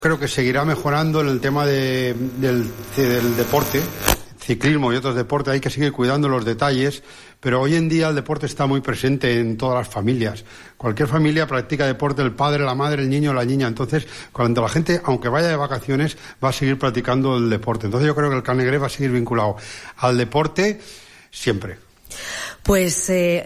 Creo que seguirá mejorando en el tema del deporte, ciclismo y otros deportes. Hay que seguir cuidando los detalles, pero hoy en día el deporte está muy presente en todas las familias. Cualquier familia practica deporte, el padre, la madre, el niño, la niña. Entonces, cuando la gente, aunque vaya de vacaciones, va a seguir practicando el deporte. Entonces yo creo que el Camp Negret va a seguir vinculado al deporte siempre. Pues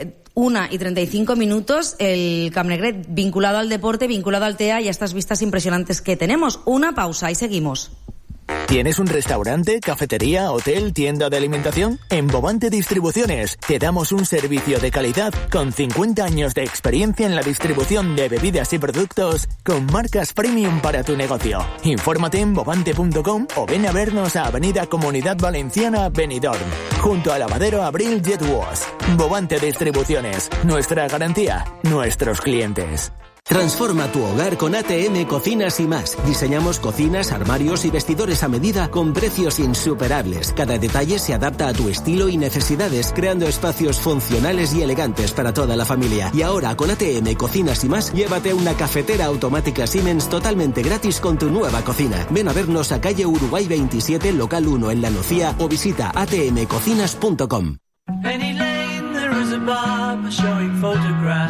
1:35, el Camp Negret vinculado al deporte, vinculado al TEA y a estas vistas impresionantes que tenemos. Una pausa y seguimos. ¿Tienes un restaurante, cafetería, hotel, tienda de alimentación? En Bovante Distribuciones te damos un servicio de calidad con 50 años de experiencia en la distribución de bebidas y productos con marcas premium para tu negocio. Infórmate en bovante.com o ven a vernos a Avenida Comunidad Valenciana, Benidorm, junto a Lavadero Abril Jet Wash. Bovante Distribuciones, nuestra garantía, nuestros clientes. Transforma tu hogar con ATM Cocinas y Más. Diseñamos cocinas, armarios y vestidores a medida con precios insuperables. Cada detalle se adapta a tu estilo y necesidades, creando espacios funcionales y elegantes para toda la familia. Y ahora con ATM Cocinas y Más, llévate una cafetera automática Siemens totalmente gratis con tu nueva cocina. Ven a vernos a calle Uruguay 27, local 1 en La Nucía o visita atmcocinas.com. Penny Lane, there is a barber showing photographs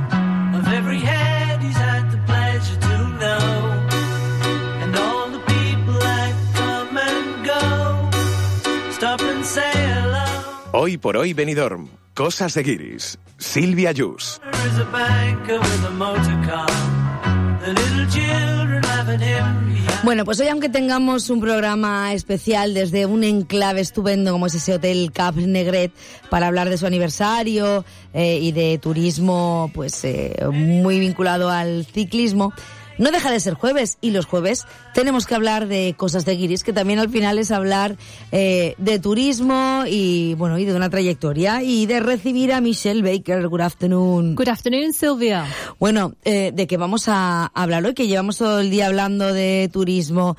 of every head he's had the pleasure to know, and all the people that come and go, stop and say hello. Hoy por hoy Benidorm, cosas de guiris, Silvia Yus. There is a banker with a motor car, the little children laughing him. Bueno, pues hoy, aunque tengamos un programa especial desde un enclave estupendo como es ese hotel Camp Negret para hablar de su aniversario y de turismo pues muy vinculado al ciclismo, no deja de ser jueves, y los jueves tenemos que hablar de cosas de guiris, que también al final es hablar de turismo y bueno, y de una trayectoria, y de recibir a Michelle Baker. Good afternoon. Good afternoon, Silvia. Bueno, ¿de qué vamos a hablar hoy? Que llevamos todo el día hablando de turismo,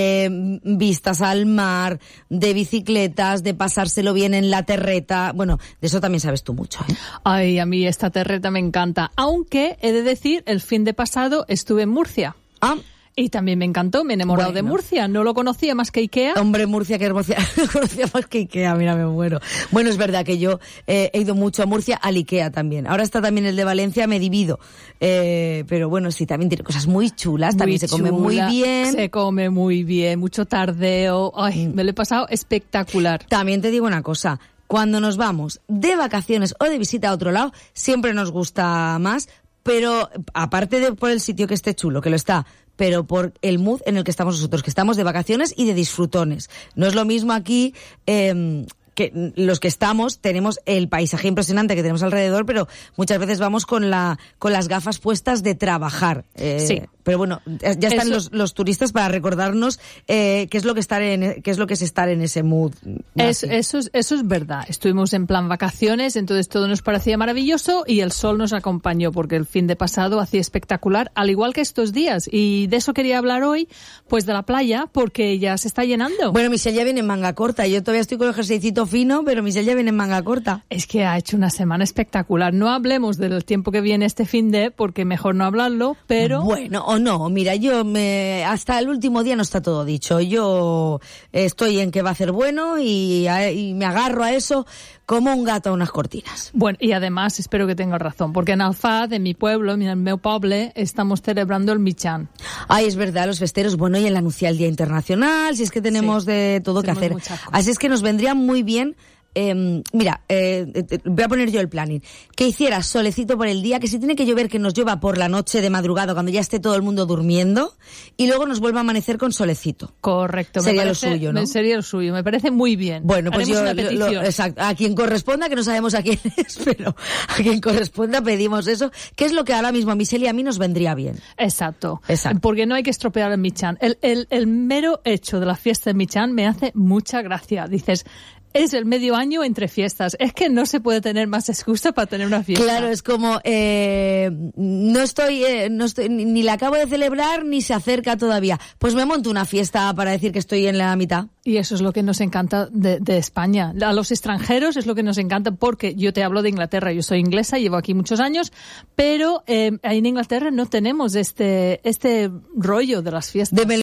de vistas al mar, de bicicletas, de pasárselo bien en la terreta. Bueno, de eso también sabes tú mucho, ¿eh? Ay, a mí esta terreta me encanta. Aunque, he de decir, el fin de pasado estuve en Murcia. Ah. Y también me encantó, me he enamorado de Murcia. No lo conocía más que Ikea. Hombre, Murcia, que Murcia, no conocía más que Ikea, mira, me muero. Bueno, es verdad que yo he ido mucho a Murcia, al Ikea también. Ahora está también el de Valencia, me divido. Pero bueno, sí, también tiene cosas muy chulas, también se come muy bien. Se come muy bien, mucho tardeo. Ay, me lo he pasado espectacular. También te digo una cosa, cuando nos vamos de vacaciones o de visita a otro lado, siempre nos gusta más, pero aparte de por el sitio que esté chulo, que lo está, pero por el mood en el que estamos nosotros, que estamos de vacaciones y de disfrutones. No es lo mismo aquí, que los que estamos, tenemos el paisaje impresionante que tenemos alrededor, pero muchas veces vamos con las gafas puestas de trabajar. Sí. Pero bueno, ya están los turistas para recordarnos qué es lo que es estar en ese mood. Eso es verdad. Estuvimos en plan vacaciones, entonces todo nos parecía maravilloso y el sol nos acompañó porque el fin de pasado hacía espectacular, al igual que estos días. Y de eso quería hablar hoy, pues de la playa, porque ya se está llenando. Bueno, Michelle ya viene en manga corta. Yo todavía estoy con el jerseycito fino, pero Michelle ya viene en manga corta. Es que ha hecho una semana espectacular. No hablemos del tiempo que viene este fin de, porque mejor no hablarlo, pero... Bueno, o no, mira, hasta el último día no está todo dicho. Yo estoy en que va a hacer bueno y me agarro a eso como un gato a unas cortinas. Bueno, y además espero que tengas razón, porque en Alfà, de mi pueblo, en el meu poble, estamos celebrando el Michan. Ay, es verdad, los festeros, bueno, y en la anuncial Día Internacional, si es que tenemos de todo que hacer. Así es que nos vendría muy bien. Mira, voy a poner yo el planning. Que hiciera solecito por el día, que si tiene que llover, que nos llueva por la noche de madrugada cuando ya esté todo el mundo durmiendo, y luego nos vuelva a amanecer con solecito. Correcto. Sería lo suyo, ¿no? Sería lo suyo, me parece muy bien. Bueno, pues haremos exacto, a quien corresponda, que no sabemos a quién es, pero a quien corresponda pedimos eso, que es lo que ahora mismo a Michelle y a mí nos vendría bien. Exacto. Porque no hay que estropear el Michan. El mero hecho de la fiesta de Michan me hace mucha gracia. Dices, es el medio año entre fiestas. Es que no se puede tener más excusa para tener una fiesta. Claro, es como no estoy ni la acabo de celebrar ni se acerca todavía. Pues me monto una fiesta para decir que estoy en la mitad. Y eso es lo que nos encanta de España. A los extranjeros es lo que nos encanta, porque yo te hablo de Inglaterra. Yo soy inglesa, llevo aquí muchos años, pero en Inglaterra no tenemos este rollo de las fiestas.